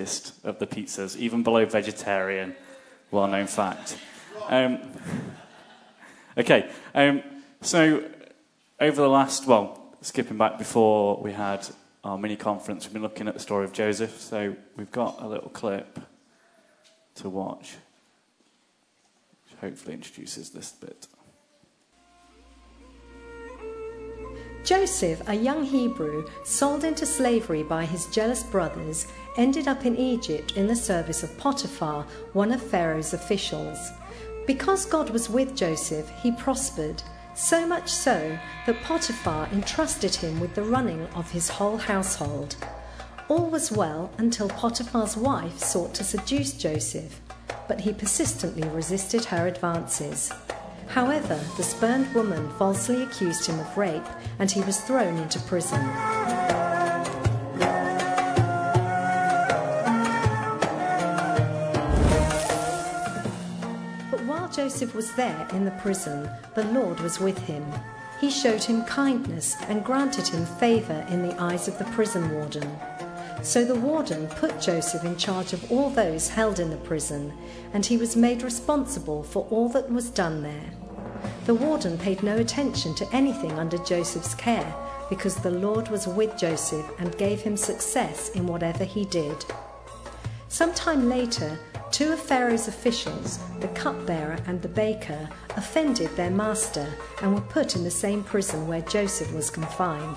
cheapest of the pizzas, even below vegetarian. Well-known fact. So over the last, skipping back before we had our mini-conference, we've been looking at the story of Joseph, so we've got a little clip to watch, which hopefully introduces this bit. Joseph, a young Hebrew, sold into slavery by his jealous brothers, ended up in Egypt in the service of Potiphar, one of Pharaoh's officials. Because God was with Joseph, he prospered, so much so that Potiphar entrusted him with the running of his whole household. All was well until Potiphar's wife sought to seduce Joseph, but he persistently resisted her advances. However, the spurned woman falsely accused him of rape, and he was thrown into prison. But while Joseph was there in the prison, the Lord was with him. He showed him kindness and granted him favour in the eyes of the prison warden. So the warden put Joseph in charge of all those held in the prison, and he was made responsible for all that was done there. The warden paid no attention to anything under Joseph's care, because the Lord was with Joseph and gave him success in whatever he did. Sometime later, two of Pharaoh's officials, the cupbearer and the baker, offended their master and were put in the same prison where Joseph was confined.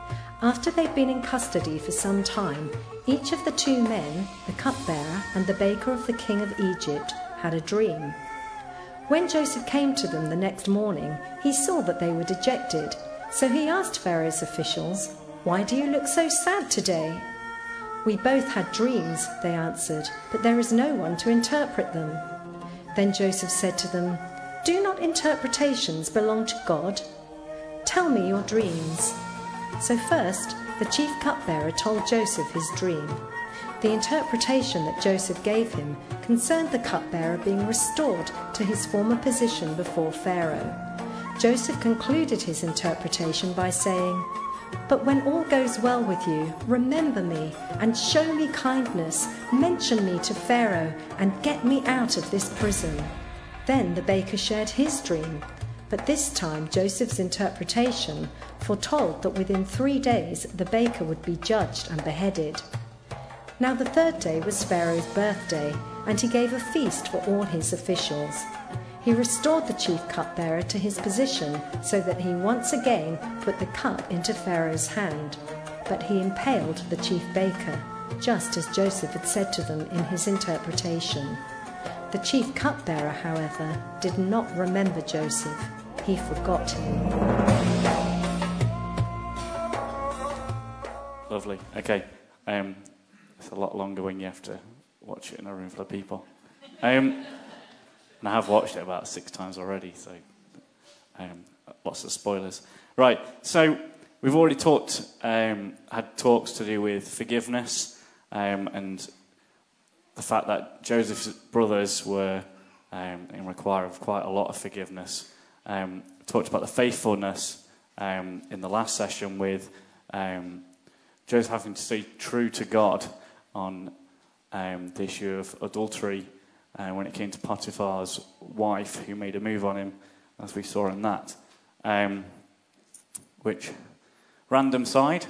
After they'd been in custody for some time, each of the two men, the cupbearer and the baker of the king of Egypt, had a dream. When Joseph came to them the next morning, he saw that they were dejected. So he asked Pharaoh's officials, "Why do you look so sad today?" "We both had dreams," they answered, "but there is no one to interpret them." Then Joseph said to them, "Do not interpretations belong to God? Tell me your dreams." So first, the chief cupbearer told Joseph his dream. The interpretation that Joseph gave him concerned the cupbearer being restored to his former position before Pharaoh. Joseph concluded his interpretation by saying, "But when all goes well with you, remember me and show me kindness, mention me to Pharaoh and get me out of this prison." Then the baker shared his dream, but this time Joseph's interpretation foretold that within 3 days the baker would be judged and beheaded. Now the third day was Pharaoh's birthday, and he gave a feast for all his officials. He restored the chief cupbearer to his position so that he once again put the cup into Pharaoh's hand. But he impaled the chief baker, just as Joseph had said to them in his interpretation. The chief cupbearer, however, did not remember Joseph. He forgot him. Lovely. Okay. It's a lot longer when you have to watch it in a room full of people. And I have watched it about 6 times already, so lots of spoilers. Right, so we've already had talks to do with forgiveness and the fact that Joseph's brothers were in require of quite a lot of forgiveness. Talked about the faithfulness in the last session with Joseph having to stay true to God on the issue of adultery when it came to Potiphar's wife, who made a move on him, as we saw in that. Which, random side,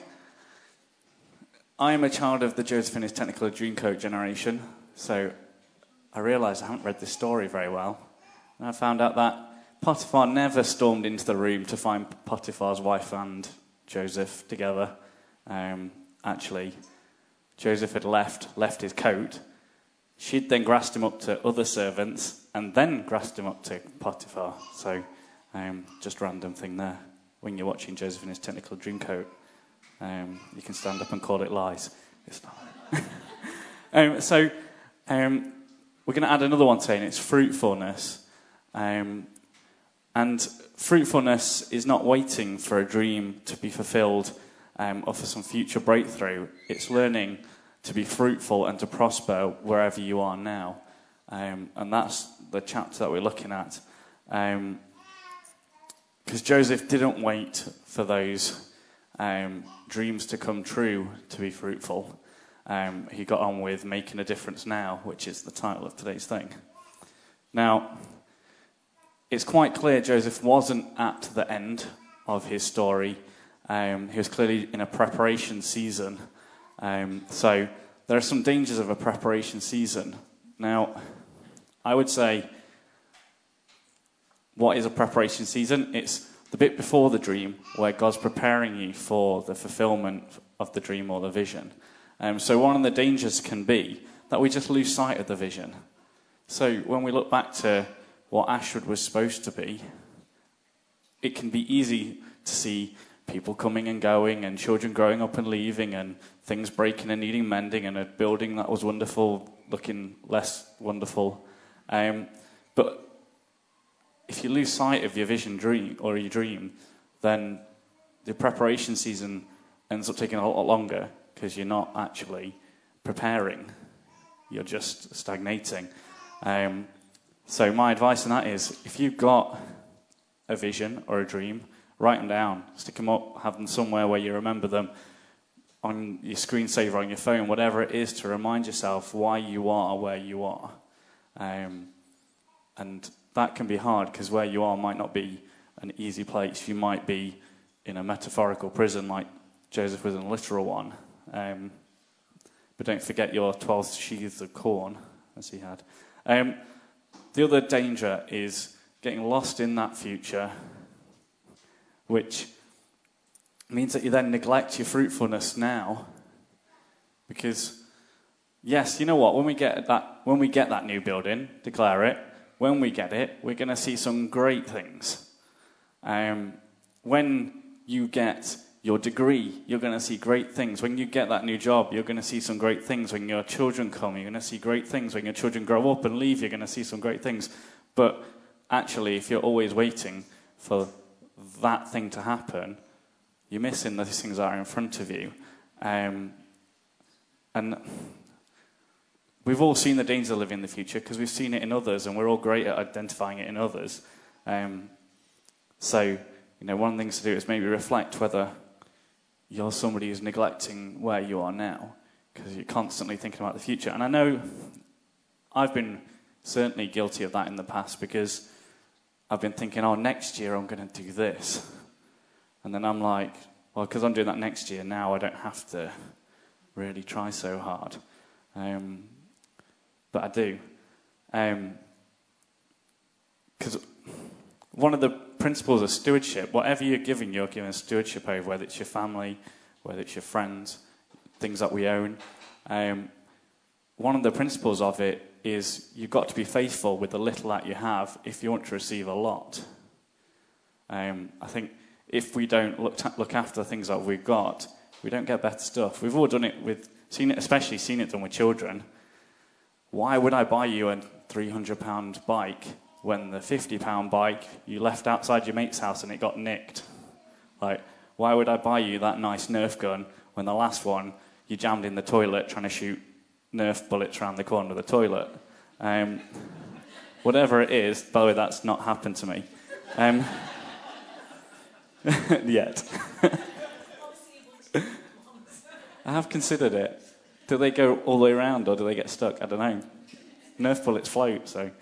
I am a child of the Joseph and his Technicolor Dreamcoat generation, so I realised I haven't read this story very well. And I found out that Potiphar never stormed into the room to find Potiphar's wife and Joseph together. Actually, Joseph had left his coat. She'd then grassed him up to other servants and then grassed him up to Potiphar. So, just random thing there. When you're watching Joseph and his Technicolor Dreamcoat, you can stand up and call it lies. It's not. We're going to add another one today, and it's fruitfulness. And fruitfulness is not waiting for a dream to be fulfilled or for some future breakthrough. It's learning to be fruitful and to prosper wherever you are now. And that's the chapter that we're looking at. Because Joseph didn't wait for those dreams to come true to be fruitful. he got on with making a difference now, which is the title of today's thing. Now, it's quite clear Joseph wasn't at the end of his story. He was clearly in a preparation season. So there are some dangers of a preparation season. Now, I would say, what is a preparation season? It's the bit before the dream where God's preparing you for the fulfillment of the dream or the vision. So one of the dangers can be that we just lose sight of the vision. So when we look back to what Ashford was supposed to be, it can be easy to see people coming and going and children growing up and leaving and things breaking and needing mending and a building that was wonderful looking less wonderful. But if you lose sight of your vision dream or your dream, then the preparation season ends up taking a lot longer because you're not actually preparing. You're just stagnating. So my advice on that is, if you've got a vision or a dream, write them down, stick them up, have them somewhere where you remember them, on your screensaver on your phone, whatever it is, to remind yourself why you are where you are. And that can be hard, because where you are might not be an easy place. You might be in a metaphorical prison like Joseph was in a literal one. But don't forget your 12 sheaths of corn, as he had. The other danger is getting lost in that future, which means that you then neglect your fruitfulness now. Because, yes, you know what? When we get that new building, declare it. When we get it, we're going to see some great things. When you get your degree, you're going to see great things. When you get that new job, you're going to see some great things. When your children come, you're going to see great things. When your children grow up and leave, you're going to see some great things. But actually, if you're always waiting for that thing to happen, you're missing those things that are in front of you. And we've all seen the dangers of living in the future because we've seen it in others, and we're all great at identifying it in others. So, one of the things to do is maybe reflect whether you're somebody who's neglecting where you are now because you're constantly thinking about the future. And I know I've been certainly guilty of that in the past, because I've been thinking, next year I'm going to do this. And then I'm like, well, because I'm doing that next year, now I don't have to really try so hard. But I do. Because one of the principles of stewardship, whatever you're giving stewardship over, whether it's your family, whether it's your friends, things that we own. One of the principles of it is you've got to be faithful with the little that you have if you want to receive a lot. I think if we don't look after the things that we've got, we don't get better stuff. We've all done it especially seen it done with children. Why would I buy you a £300 bike when the £50 bike you left outside your mate's house and it got nicked? Like, why would I buy you that nice Nerf gun when the last one you jammed in the toilet trying to shoot Nerf bullets around the corner of the toilet? Whatever it is, by the way, that's not happened to me. Yet. I have considered it. Do they go all the way around or do they get stuck? I don't know. Nerf bullets float, so...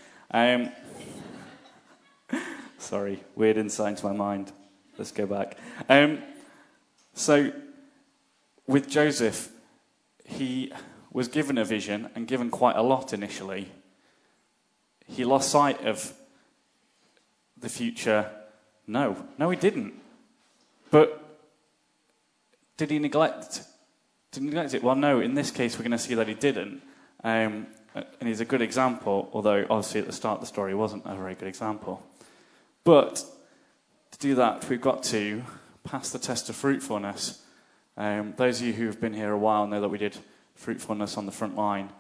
Sorry, weird insight into my mind. Let's go back. So, with Joseph, he was given a vision and given quite a lot initially. He lost sight of the future. No, he didn't. But did he neglect? Did he neglect it? Well, no. In this case, we're going to see that he didn't. And he's a good example, although obviously at the start of the story wasn't a very good example. But to do that, we've got to pass the test of fruitfulness. Those of you who have been here a while know that we did fruitfulness on the front line.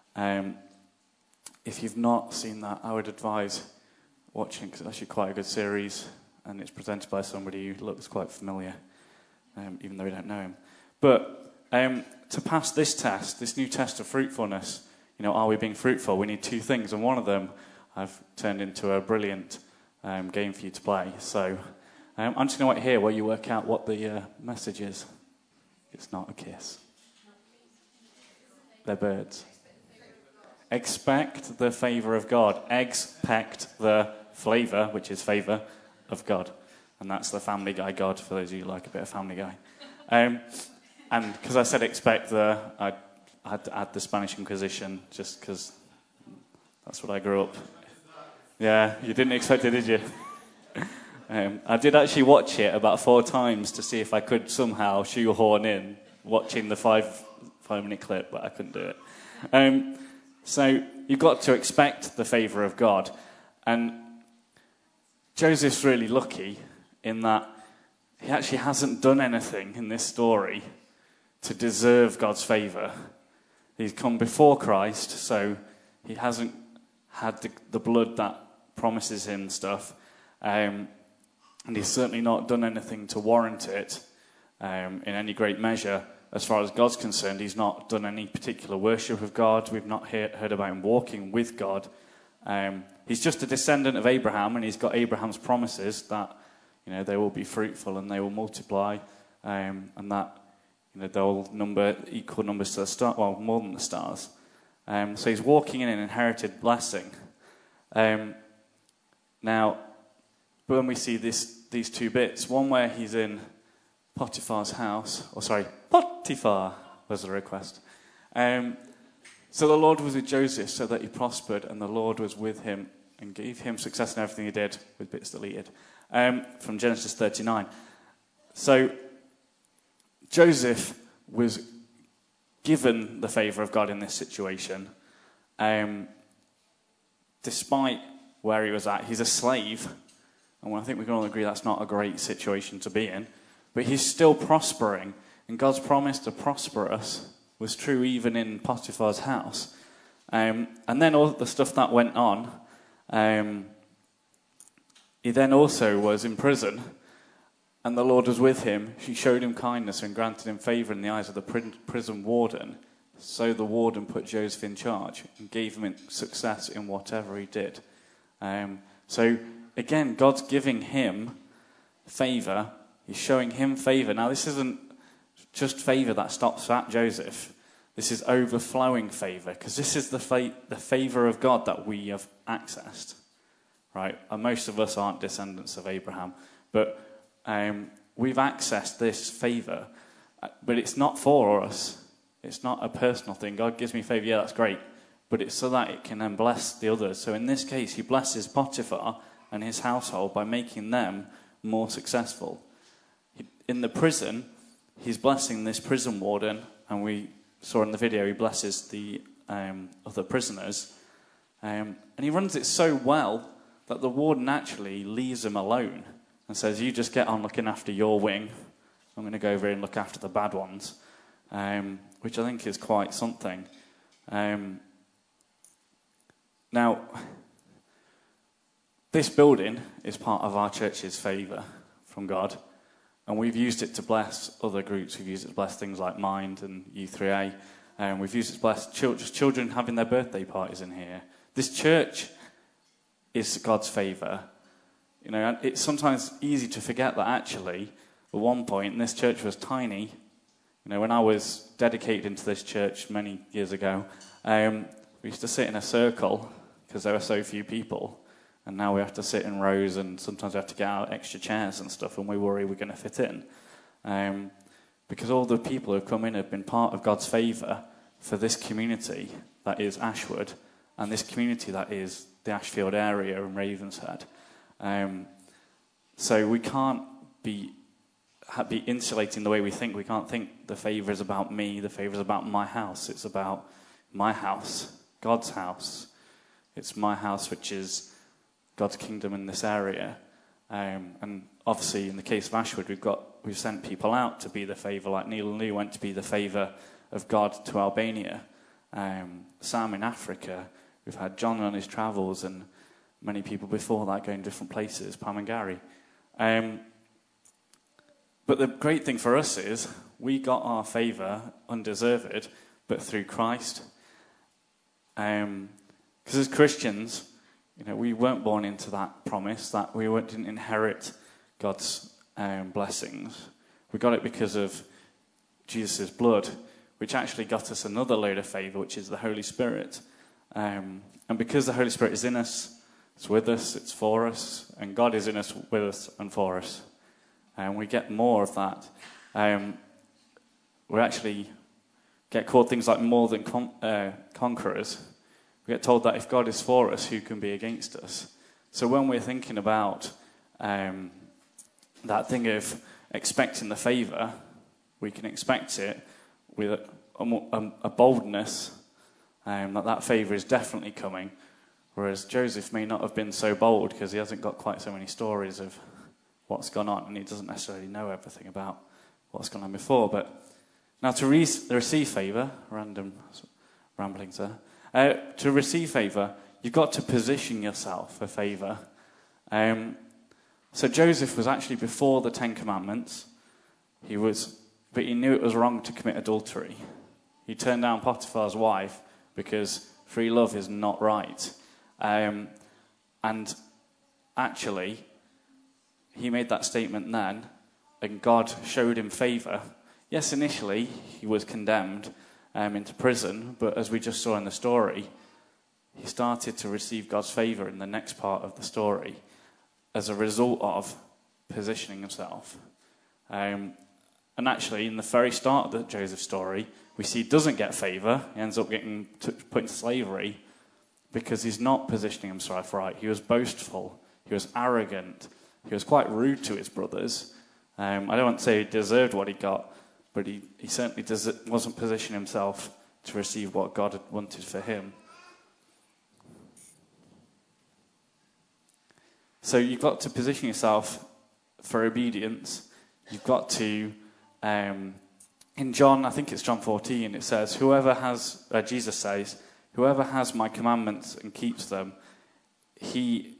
If you've not seen that, I would advise watching, because it's actually quite a good series, and it's presented by somebody who looks quite familiar, even though we don't know him. But to pass this test, this new test of fruitfulness, are we being fruitful? We need two things, and one of them I've turned into a brilliant game for you to play. So I'm just going to wait here while you work out what the message is. It's not a kiss. They're birds. Expect the favour of God. Expect the flavour, which is favour, of God. And that's the Family Guy God, for those of you who like a bit of Family Guy. And because I said expect I had to add the Spanish Inquisition, just because that's what I grew up. Yeah, you didn't expect it, did you? I did actually watch it about 4 times to see if I could somehow shoehorn in watching the 5-minute clip, but I couldn't do it. So you've got to expect the favour of God. And Joseph's really lucky in that he actually hasn't done anything in this story to deserve God's favour. He's come before Christ, so he hasn't had the blood that promises him stuff. And he's certainly not done anything to warrant it in any great measure. As far as God's concerned, he's not done any particular worship of God. We've not heard about him walking with God. He's just a descendant of Abraham, and he's got Abraham's promises that, they will be fruitful and they will multiply, and that, they'll number equal numbers to the stars, well, more than the stars. So he's walking in an inherited blessing. Now, but when we see these 2 bits, one where he's in Potiphar's house, Potiphar was the request. So the Lord was with Joseph so that he prospered, and the Lord was with him and gave him success in everything he did, with bits deleted, from Genesis 39. So Joseph was given the favour of God in this situation, despite where he was at. He's a slave, and I think we can all agree that's not a great situation to be in, but he's still prospering, and God's promise to prosper us was true even in Potiphar's house. And then all the stuff that went on, he then also was in prison, and the Lord was with him. He showed him kindness and granted him favour in the eyes of the prison warden. So the warden put Joseph in charge and gave him success in whatever he did. So again, God's giving him favour. He's showing him favour. Now, this isn't just favour that stops at Joseph. This is overflowing favour, because this is the favour of God that we have accessed, right? And most of us aren't descendants of Abraham, but we've accessed this favour, but it's not for us. It's not a personal thing. God gives me favour, yeah, that's great, but it's so that it can then bless the others. So in this case, he blesses Potiphar and his household by making them more successful. In the prison, he's blessing this prison warden, and we saw in the video he blesses the other prisoners. And he runs it so well that the warden actually leaves him alone and says, you just get on looking after your wing. I'm going to go over here and look after the bad ones, which I think is quite something. Now, this building is part of our church's favour from God, and we've used it to bless other groups. We've used it to bless things like Mind and U3A, and we've used it to bless children having their birthday parties in here. This church is God's favour. It's sometimes easy to forget that actually, at one point, this church was tiny. When I was dedicated into this church many years ago, we used to sit in a circle because there were so few people. And now we have to sit in rows, and sometimes we have to get out extra chairs and stuff, and we worry we're going to fit in. Because all the people who have come in have been part of God's favour for this community that is Ashwood, and this community that is the Ashfield area and Ravenshead. So we can't be insulating the way we think. We can't think the favour is about me, the favour is about my house. It's about my house, God's house. It's my house, which is God's kingdom in this area. And obviously, in the case of Ashwood, we've sent people out to be the favour, like Neil and Lou went to be the favour of God to Albania. Sam in Africa. We've had John on his travels, and many people before that going different places, Pam and Gary. But the great thing for us is we got our favour undeserved, but through Christ. Because as Christians, we weren't born into that promise, that we didn't inherit God's blessings. We got it because of Jesus' blood, which actually got us another load of favour, which is the Holy Spirit. And because the Holy Spirit is in us, it's with us, it's for us, and God is in us, with us, and for us. And we get more of that. We actually get called things like more than conquerors. We get told that if God is for us, who can be against us? So when we're thinking about that thing of expecting the favour, we can expect it with a boldness that favour is definitely coming. Whereas Joseph may not have been so bold because he hasn't got quite so many stories of what's gone on, and he doesn't necessarily know everything about what's gone on before. But now to receive favour, random ramblings there, to receive favour, you've got to position yourself for favour. So Joseph was actually before the Ten Commandments. But he knew it was wrong to commit adultery. He turned down Potiphar's wife because free love is not right. And actually, he made that statement then, and God showed him favour. Yes, initially, he was condemned into prison, but as we just saw in the story, he started to receive God's favour in the next part of the story as a result of positioning himself. And actually, in the very start of the Joseph story, we see he doesn't get favour. He ends up getting put into slavery because he's not positioning himself right. He was boastful. He was arrogant. He was quite rude to his brothers. I don't want to say he deserved what he got, but he certainly wasn't positioning himself to receive what God had wanted for him. So you've got to position yourself for obedience. You've got to, in John, I think it's John 14, it says, Jesus says, whoever has my commandments and keeps them, he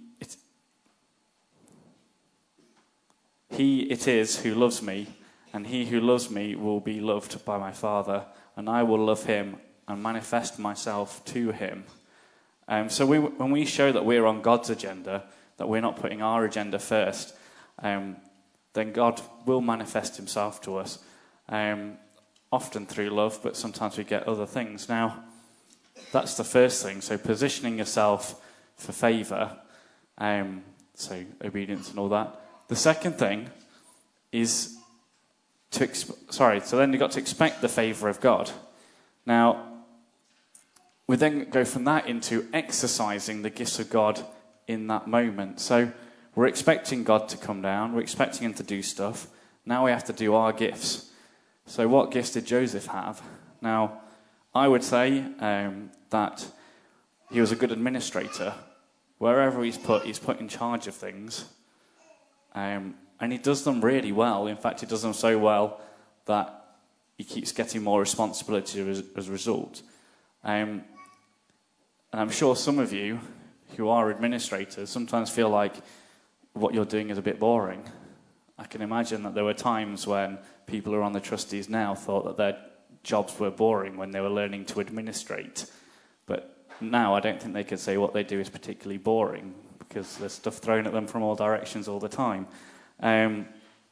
it is who loves me, and he who loves me will be loved by my Father, and I will love him and manifest myself to him. So when we show that we're on God's agenda, that we're not putting our agenda first, then God will manifest himself to us, often through love, but sometimes we get other things. Now, that's the first thing. So positioning yourself for favour, so obedience and all that. The second thing is so then you've got to expect the favour of God. Now, we then go from that into exercising the gifts of God in that moment. So we're expecting God to come down. We're expecting him to do stuff. Now we have to do our gifts. So what gifts did Joseph have? Now, I would say that he was a good administrator. Wherever he's put in charge of things. And he does them really well. In fact, he does them so well that he keeps getting more responsibility as a result. And I'm sure some of you who are administrators sometimes feel like what you're doing is a bit boring. I can imagine that there were times when people who are on the trustees now thought that their jobs were boring when they were learning to administrate. But now I don't think they could say what they do is particularly boring because there's stuff thrown at them from all directions all the time. And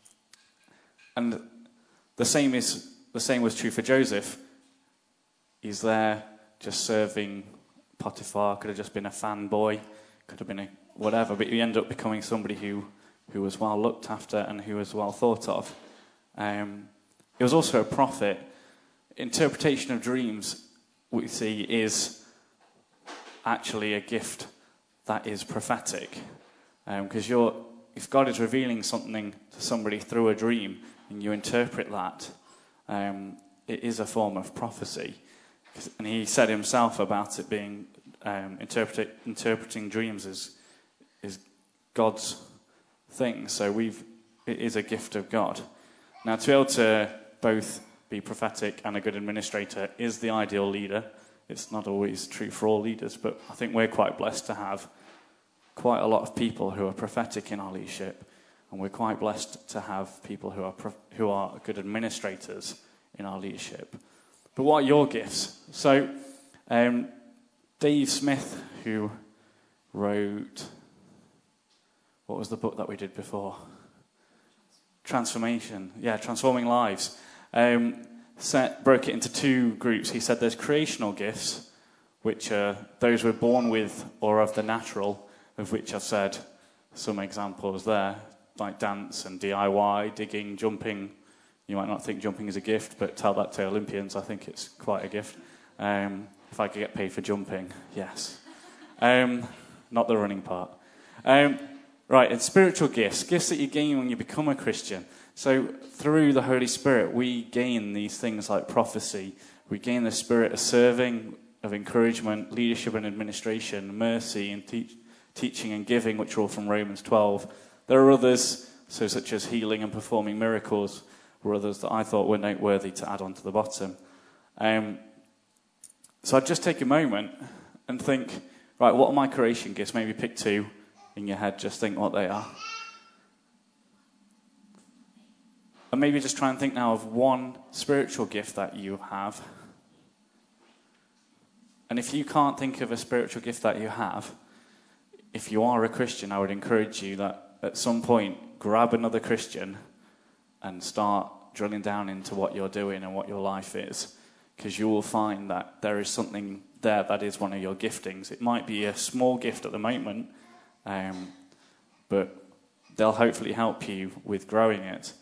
the same was true for Joseph. He's there just serving Potiphar, could have just been a fanboy, could have been whatever, but he ended up becoming somebody who was well looked after and who was well thought of. He was also a prophet. Interpretation of dreams, we see, is actually a gift that is prophetic. Because if God is revealing something to somebody through a dream and you interpret that, it is a form of prophecy. And he said himself about it being interpreting dreams is God's thing. So it is a gift of God. Now, to be able to both be prophetic and a good administrator is the ideal leader. It's not always true for all leaders, but I think we're quite blessed to have quite a lot of people who are prophetic in our leadership, and we're quite blessed to have people who are good administrators in our leadership. But what are your gifts? So, Dave Smith, who wrote, what was the book that we did before? Transforming Lives. broke it into two groups. He said there's creational gifts, which are those we're born with or of the natural, of which I've said some examples there, like dance and DIY, digging, jumping. You might not think jumping is a gift, but tell that to Olympians. I think it's quite a gift. If I could get paid for jumping, yes. Not the running part. Right, and spiritual gifts that you gain when you become a Christian. So through the Holy Spirit, we gain these things like prophecy. We gain the spirit of serving, of encouragement, leadership and administration, mercy and teaching and giving, which are all from Romans 12. There are others, such as healing and performing miracles, were others that I thought were noteworthy to add on to the bottom. So I'd just take a moment and think, right, what are my creation gifts? Maybe pick two in your head, just think what they are. And maybe just try and think now of one spiritual gift that you have. And if you can't think of a spiritual gift that you have, if you are a Christian, I would encourage you that at some point, grab another Christian and start drilling down into what you're doing and what your life is. Because you will find that there is something there that is one of your giftings. It might be a small gift at the moment, but they'll hopefully help you with growing it.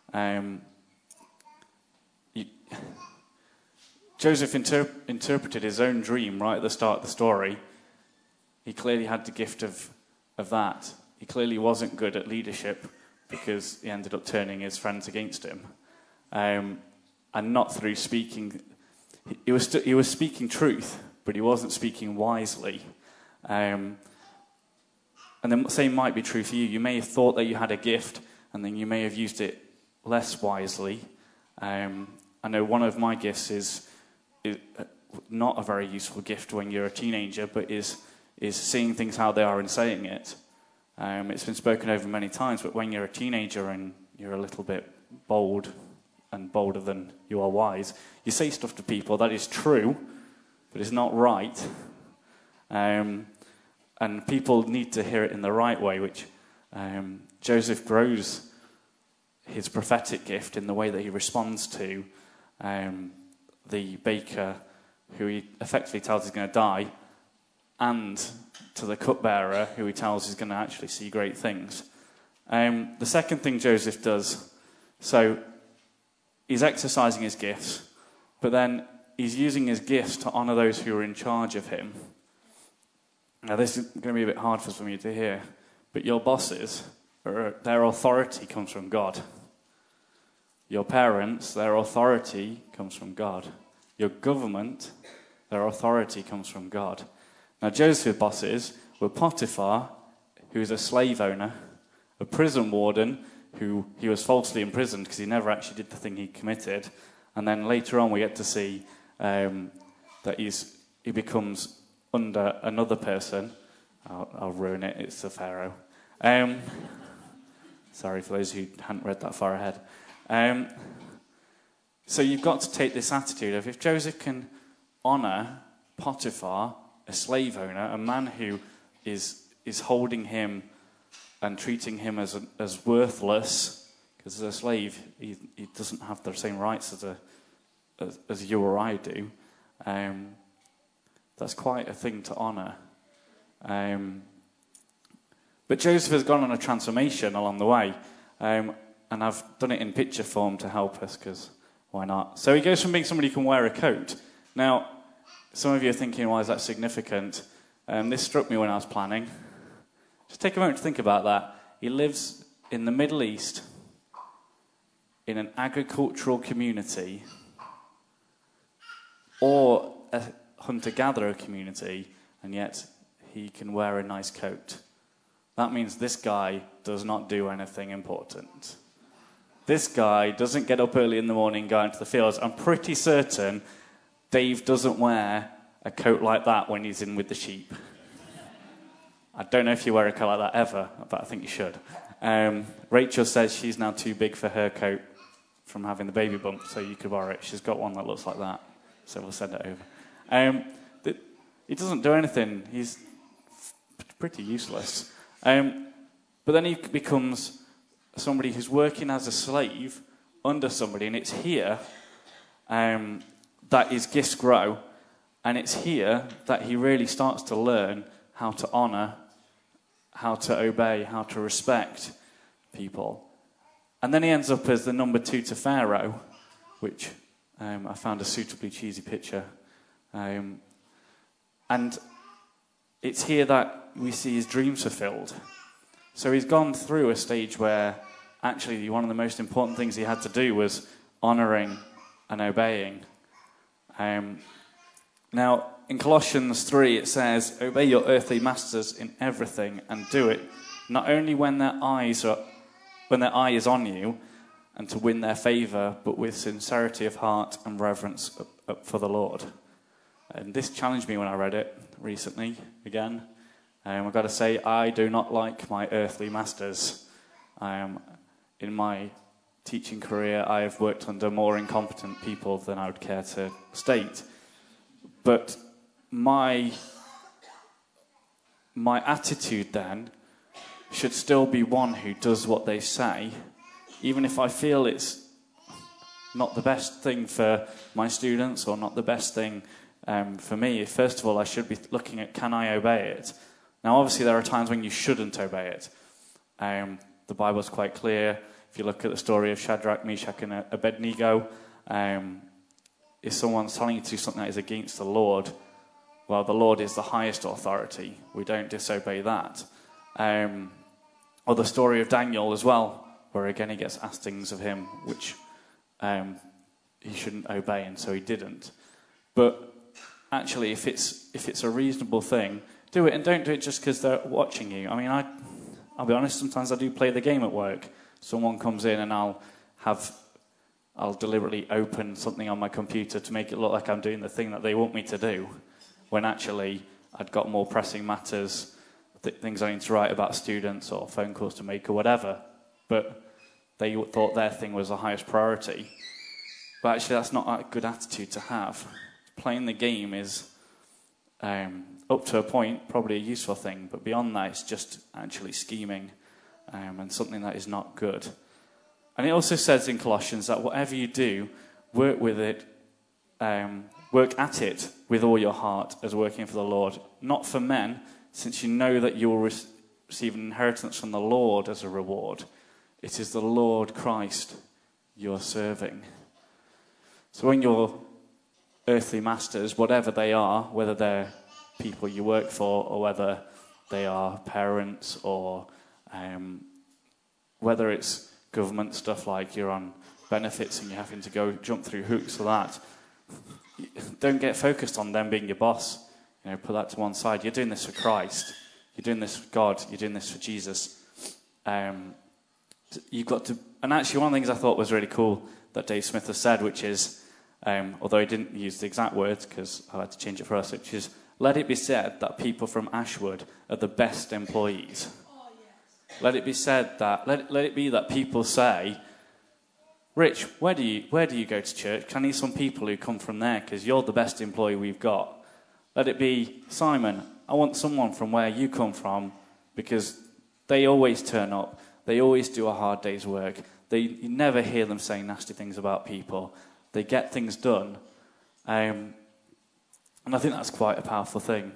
Joseph interpreted his own dream right at the start of the story. He clearly had the gift of that. He clearly wasn't good at leadership because he ended up turning his friends against him. And not through speaking. He was speaking truth, but he wasn't speaking wisely. And the same might be true for you. You may have thought that you had a gift, and then you may have used it less wisely. I know one of my gifts is not a very useful gift when you're a teenager, but is seeing things how they are and saying it. It's been spoken over many times, but when you're a teenager and you're a little bit bold and bolder than you are wise, you say stuff to people that is true, but it's not right. And people need to hear it in the right way, which Joseph grows his prophetic gift in the way that he responds to the baker who he effectively tells is going to die, and to the cupbearer who he tells is going to actually see great things. The second thing Joseph does, so he's exercising his gifts, but then he's using his gifts to honor those who are in charge of him. Now, this is going to be a bit hard for some of you to hear, but your bosses, their authority comes from God. Your parents, their authority comes from God. Your government, their authority comes from God. Now, Joseph's bosses were Potiphar, who's a slave owner, a prison warden, who he was falsely imprisoned because he never actually did the thing he committed. And then later on we get to see that he becomes under another person. I'll ruin it, it's the Pharaoh. Sorry for those who hadn't read that far ahead. So you've got to take this attitude of, if Joseph can honour Potiphar, a slave owner, a man who is holding him and treating him as worthless, because as a slave he doesn't have the same rights as you or I do. That's quite a thing to honour. But Joseph has gone on a transformation along the way, and I've done it in picture form to help us, because why not? So he goes from being somebody who can wear a coat. Now, some of you are thinking, why is that significant? This struck me when I was planning. Just take a moment to think about that. He lives in the Middle East, in an agricultural community, or a hunter-gatherer community, and yet he can wear a nice coat. That means this guy does not do anything important. This guy doesn't get up early in the morning, go into the fields. I'm pretty certain Dave doesn't wear a coat like that when he's in with the sheep. I don't know if you wear a coat like that ever, but I think you should. Rachel says she's now too big for her coat from having the baby bump, so you could borrow it. She's got one that looks like that, so we'll send it over. He doesn't do anything. He's pretty useless. But then he becomes somebody who's working as a slave under somebody, and it's here that his gifts grow. And it's here that he really starts to learn how to honor, how to obey, how to respect people. And then he ends up as the number 2 to Pharaoh, which I found a suitably cheesy picture. And it's here that we see his dreams fulfilled. So he's gone through a stage where actually one of the most important things he had to do was honoring and obeying. Now, in Colossians 3, it says, "Obey your earthly masters in everything, and do it not only when their eye is on you, and to win their favour, but with sincerity of heart and reverence for the Lord." And this challenged me when I read it recently again. I've got to say, I do not like my earthly masters. In my teaching career, I have worked under more incompetent people than I would care to state. But my attitude then should still be one who does what they say, even if I feel it's not the best thing for my students or not the best thing for me. First of all, I should be looking at, can I obey it? Now, obviously, there are times when you shouldn't obey it. The Bible's quite clear. If you look at the story of Shadrach, Meshach, and Abednego, if someone's telling you to do something that is against the Lord, well, the Lord is the highest authority. We don't disobey that. Or the story of Daniel as well, where again he gets asked things of him which he shouldn't obey, and so he didn't. But actually, if it's a reasonable thing, do it, and don't do it just because they're watching you. I mean, I'll be honest, sometimes I do play the game at work. Someone comes in and I'll deliberately open something on my computer to make it look like I'm doing the thing that they want me to do, when actually I'd got more pressing matters, things I need to write about students or phone calls to make or whatever. But they thought their thing was the highest priority. But actually that's not a good attitude to have. Playing the game is, up to a point, probably a useful thing, but beyond that it's just actually scheming and something that is not good. And it also says in Colossians that whatever you do, work at it with all your heart as working for the Lord, not for men, since you know that you will receive an inheritance from the Lord as a reward. It is the Lord Christ you're serving. So when your earthly masters, whatever they are, whether they're people you work for or whether they are parents or whether it's government stuff like you're on benefits and you're having to go jump through hoops for that, don't get focused on them being your boss. Put that to one side. You're doing this for Christ. You're doing this for God. You're doing this for Jesus. You've got to. And actually, one of the things I thought was really cool that Dave Smith has said, which is, although he didn't use the exact words because I had to change it for us, which is, let it be said that people from Ashwood are the best employees. Oh, yes. Let it be said that. Let it be that people say, Rich, where do you go to church? I need some people who come from there because you're the best employee we've got. Let it be, Simon, I want someone from where you come from because they always turn up. They always do a hard day's work. You never hear them saying nasty things about people. They get things done. And I think that's quite a powerful thing.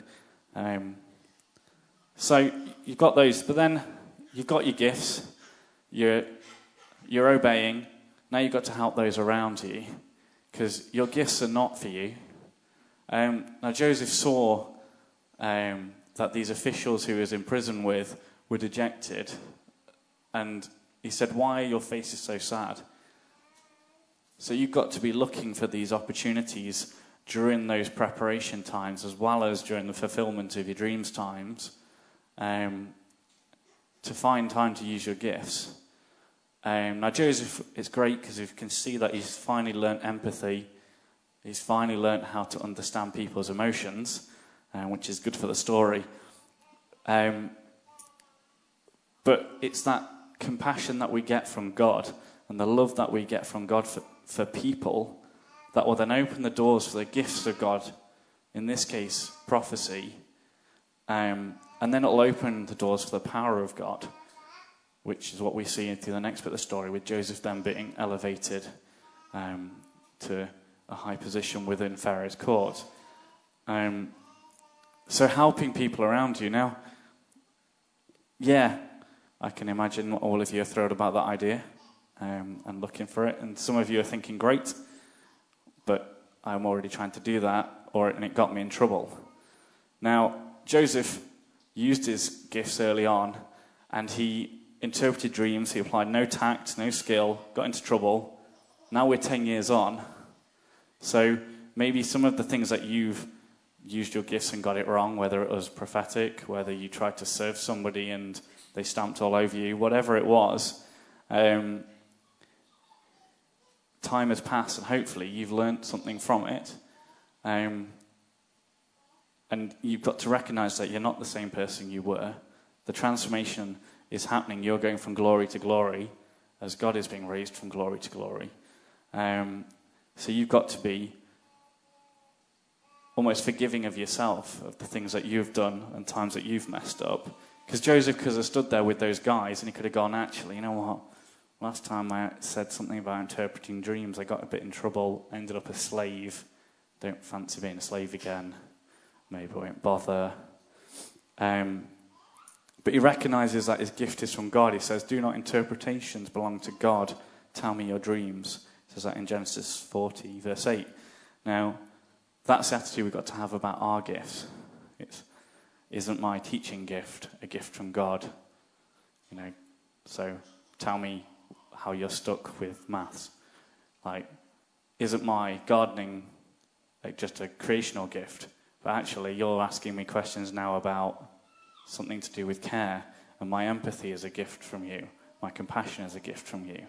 So you've got those, but then you've got your gifts. You're obeying. Now you've got to help those around you because your gifts are not for you. Now Joseph saw that these officials who he was in prison with were dejected, and he said, "Why are your faces so sad?" So you've got to be looking for these opportunities during those preparation times as well as during the fulfillment of your dreams times to find time to use your gifts. Now Joseph is great because you can see that he's finally learnt empathy. He's finally learnt how to understand people's emotions, which is good for the story. But it's that compassion that we get from God and the love that we get from God for people that will then open the doors for the gifts of God, in this case, prophecy. And then it'll open the doors for the power of God, which is what we see through the next bit of the story, with Joseph then being elevated to a high position within Pharaoh's court. So helping people around you. Now, yeah, I can imagine all of you are thrilled about that idea and looking for it. And some of you are thinking, great, but I'm already trying to do that, and it got me in trouble. Now, Joseph used his gifts early on, and he interpreted dreams. He applied no tact, no skill, got into trouble. Now we're 10 years on. So maybe some of the things that you've used your gifts and got it wrong, whether it was prophetic, whether you tried to serve somebody and they stamped all over you, whatever it was, time has passed and hopefully you've learnt something from it. And you've got to recognize that you're not the same person you were. The transformation is happening. You're going from glory to glory as God is being raised from glory to glory. So you've got to be almost forgiving of yourself, of the things that you've done and times that you've messed up. Because Joseph could have stood there with those guys and he could have gone, actually, you know what? Last time I said something about interpreting dreams, I got a bit in trouble, ended up a slave. Don't fancy being a slave again. Maybe I won't bother. But he recognizes that his gift is from God. He says, do not interpretations belong to God. Tell me your dreams. He says that in Genesis 40, verse 8. Now, that's the attitude we've got to have about our gifts. Isn't my teaching gift a gift from God? So tell me how you're stuck with maths. Isn't my gardening just a creational gift? But actually, you're asking me questions now about something to do with care, and my empathy is a gift from you. My compassion is a gift from you.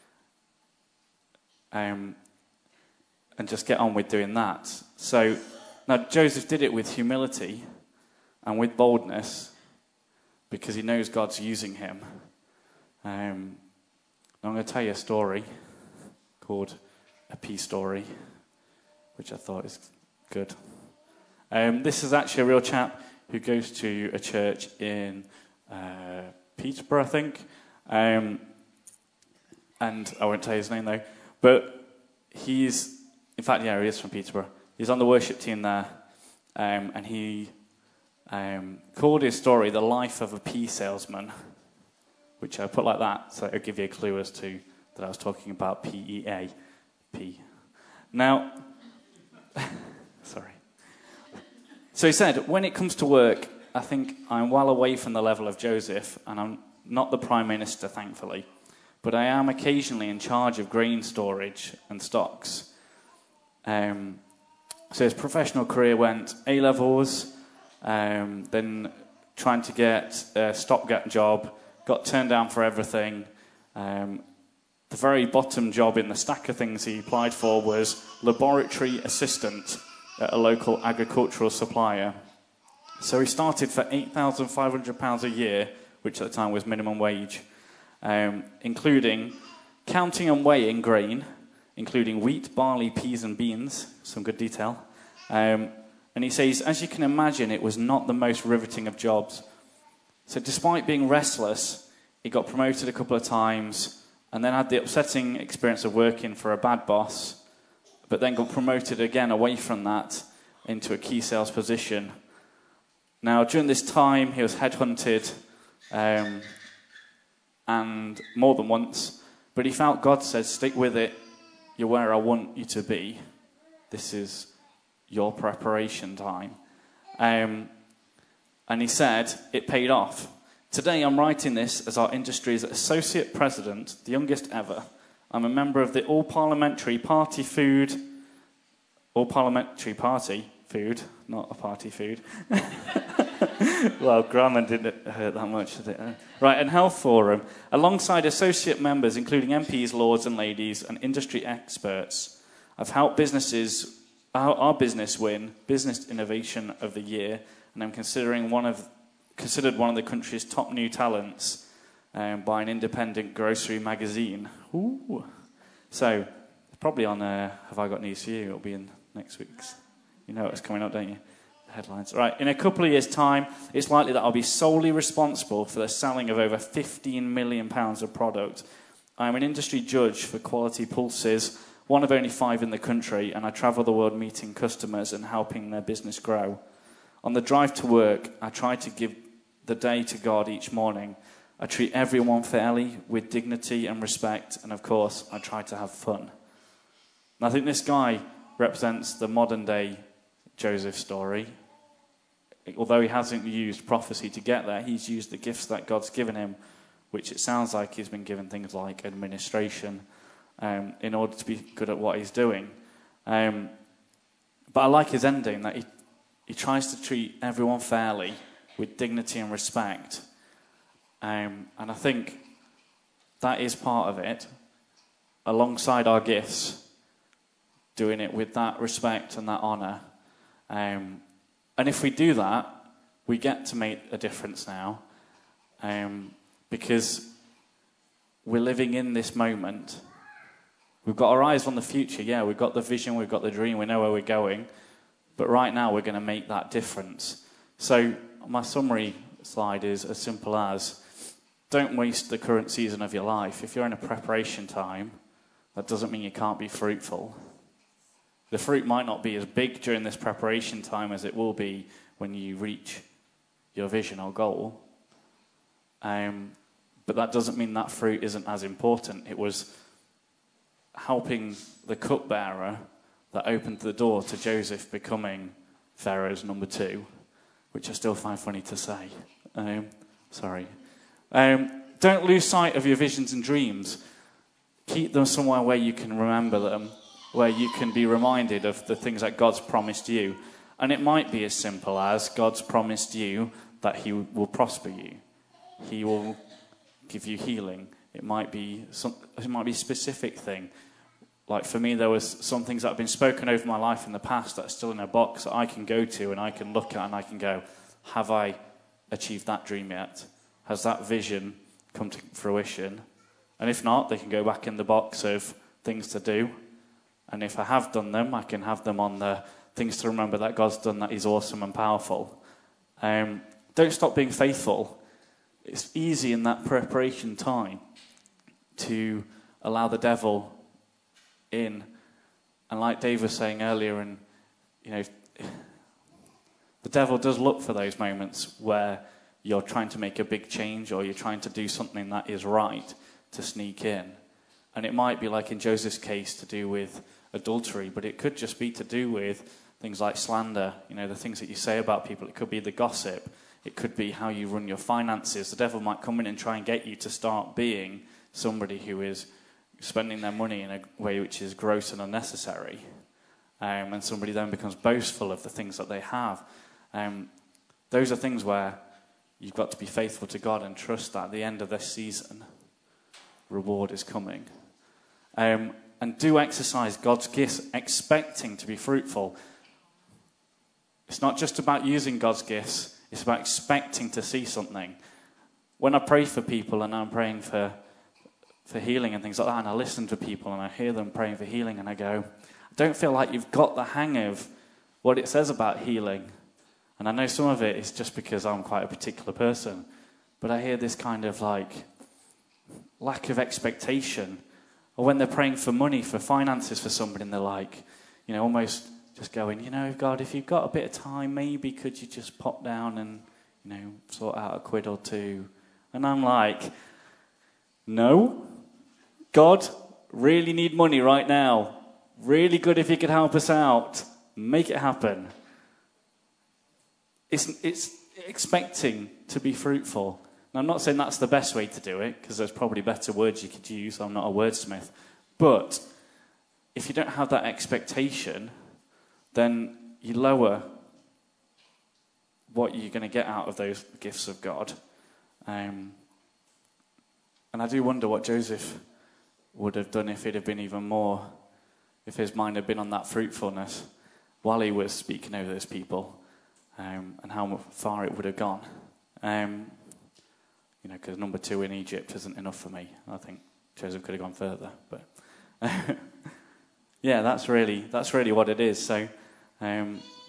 And just get on with doing that. So, now Joseph did it with humility and with boldness because he knows God's using him. I'm going to tell you a story called A Pea Story, which I thought is good. This is actually a real chap who goes to a church in Peterborough, I think. And I won't tell you his name, though. But he is from Peterborough. He's on the worship team there. And he called his story The Life of a Pea Salesman, which I put like that, so it'll give you a clue as to that I was talking about P-E-A. P. Now, sorry. So he said, when it comes to work, I think I'm well away from the level of Joseph, and I'm not the Prime Minister, thankfully, but I am occasionally in charge of grain storage and stocks. So his professional career went A-levels, then trying to get a stopgap job, got turned down for everything. The very bottom job in the stack of things he applied for was laboratory assistant at a local agricultural supplier. So he started for £8,500 a year, which at the time was minimum wage, including counting and weighing grain, including wheat, barley, peas and beans, some good detail. And he says, as you can imagine, it was not the most riveting of jobs. So despite being restless, he got promoted a couple of times and then had the upsetting experience of working for a bad boss, but then got promoted again away from that into a key sales position. Now, during this time, he was headhunted and more than once, but he felt God said, stick with it. You're where I want you to be. This is your preparation time. And he said, it paid off. Today, I'm writing this as our industry's associate president, the youngest ever. I'm a member of the All-Parliamentary Party Food, not a party food. Well, grammar didn't hurt that much, did it? Right, and Health Forum, alongside associate members, including MPs, lords and ladies, and industry experts. I've helped our business win Business Innovation of the Year, and I'm considered one of the country's top new talents by an independent grocery magazine. Ooh. So, probably on Have I Got News For You? It'll be in next week's. You know what's coming up, don't you? The headlines. Right, in a couple of years' time, it's likely that I'll be solely responsible for the selling of over £15 million of product. I'm an industry judge for Quality Pulse's one of only 5 in the country, and I travel the world meeting customers and helping their business grow. On the drive to work, I try to give the day to God each morning. I treat everyone fairly, with dignity and respect, and of course, I try to have fun. And I think this guy represents the modern day Joseph story. Although he hasn't used prophecy to get there, he's used the gifts that God's given him, which it sounds like he's been given things like administration, in order to be good at what he's doing. But I like his ending, that he tries to treat everyone fairly, with dignity and respect. And I think that is part of it, alongside our gifts, doing it with that respect and that honour. And if we do that, we get to make a difference now, because we're living in this moment. We've got our eyes on the future, yeah, we've got the vision, we've got the dream, we know where we're going, but right now we're going to make that difference. So my summary slide is as simple as, don't waste the current season of your life. If you're in a preparation time, that doesn't mean you can't be fruitful. The fruit might not be as big during this preparation time as it will be when you reach your vision or goal. But that doesn't mean that fruit isn't as important. It was helping the cupbearer that opened the door to Joseph becoming Pharaoh's number 2, which I still find funny to say. Sorry. Don't lose sight of your visions and dreams. Keep them somewhere where you can remember them, where you can be reminded of the things that God's promised you. And it might be as simple as God's promised you that he will prosper you. He will give you healing. It might be a specific thing. Like for me, there was some things that have been spoken over my life in the past that are still in a box that I can go to and I can look at and I can go, have I achieved that dream yet? Has that vision come to fruition? And if not, they can go back in the box of things to do. And if I have done them, I can have them on the things to remember that God's done that is awesome and powerful. Don't stop being faithful. It's easy in that preparation time to allow the devil in. And like Dave was saying earlier, and the devil does look for those moments where you're trying to make a big change or you're trying to do something that is right to sneak in. And it might be, like in Joseph's case, to do with adultery, but it could just be to do with things like slander, the things that you say about people. It could be the gossip. It could be how you run your finances. The devil might come in and try and get you to start being somebody who is spending their money in a way which is gross and unnecessary. And somebody then becomes boastful of the things that they have. Those are things where you've got to be faithful to God and trust that at the end of this season, reward is coming. And do exercise God's gifts, expecting to be fruitful. It's not just about using God's gifts, it's about expecting to see something. When I pray for people and I'm praying for healing and things like that, and I listen to people and I hear them praying for healing and I go, I don't feel like you've got the hang of what it says about healing. And I know some of it is just because I'm quite a particular person, but I hear this kind of lack of expectation. Or when they're praying for money, for finances for somebody, and they're like, almost just going, God, if you've got a bit of time, maybe could you just pop down and, sort out a quid or two? And I'm like, no, God, really need money right now. Really good if you could help us out. Make it happen. It's expecting to be fruitful. Now, I'm not saying that's the best way to do it, because there's probably better words you could use. I'm not a wordsmith. But if you don't have that expectation, then you lower what you're going to get out of those gifts of God. And I do wonder what Joseph would have done if he'd have been even more, if his mind had been on that fruitfulness while he was speaking over those people, and how far it would have gone. Because number 2 in Egypt isn't enough for me. I think Joseph could have gone further. But yeah, that's really what it is. So